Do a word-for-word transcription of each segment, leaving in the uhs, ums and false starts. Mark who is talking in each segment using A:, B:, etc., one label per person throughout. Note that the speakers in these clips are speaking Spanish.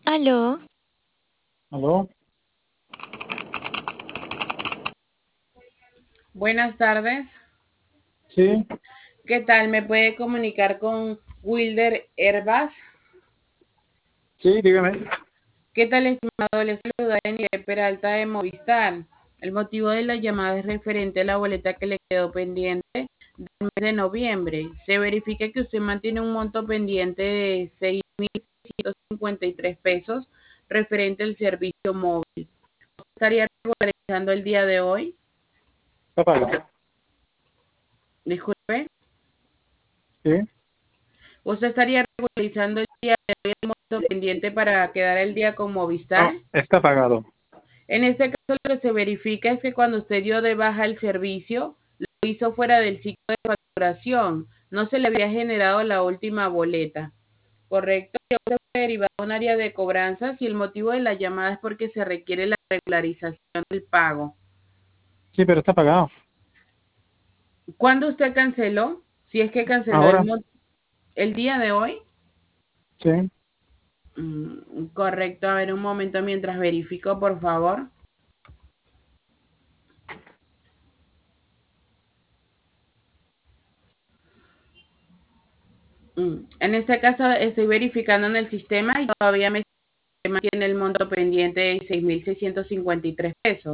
A: Aló,
B: ¿Aló?
C: Buenas tardes.
B: Sí,
C: ¿Qué tal? ¿Me puede comunicar con Wilder Herbas?
B: sí, dígame.
C: ¿Qué tal, estimado? Le saluda Daniel Peralta de Movistar. El motivo de la llamada es referente a la boleta que le quedó pendiente del mes de noviembre. Se verifica que usted mantiene un monto pendiente de seis mil seiscientos cincuenta y tres pesos referente al servicio móvil. ¿Estaría regularizando el día de hoy?
B: Está pagado.
C: Disculpe.
B: Sí.
C: ¿Usted estaría regularizando el día de hoy el monto pendiente para quedar el día con Movistar?
B: No, está pagado.
C: En este caso, lo que se verifica es que cuando usted dio de baja el servicio, lo hizo fuera del ciclo de facturación. No se le había generado la última boleta, ¿correcto? Y usted fue derivado a un área de cobranzas y el motivo de la llamada es porque se requiere la regularización del pago.
B: Sí, pero está pagado.
C: ¿Cuándo usted canceló? Si es que canceló el,
B: Ahora,
C: mon- el día de hoy.
B: sí.
C: Mm, correcto, a ver un momento mientras verifico, por favor. Mm, En este caso estoy verificando en el sistema y todavía me mantiene el monto pendiente de seis mil seiscientos cincuenta y tres pesos.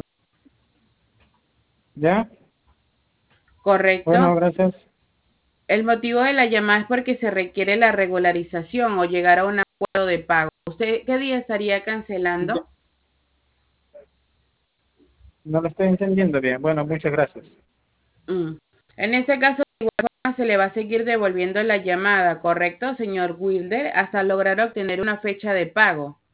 B: ¿Ya? Bueno,
C: ¿Correcto?
B: gracias.
C: El motivo de la llamada es porque se requiere la regularización o llegar a un acuerdo de pago. ¿Usted qué día estaría
B: Ya.
C: cancelando?
B: No lo estoy entendiendo bien. Bueno, muchas gracias.
C: Mm. En este caso, de igual forma, se le va a seguir devolviendo la llamada, ¿correcto, señor Wilder? Hasta lograr obtener una fecha de pago.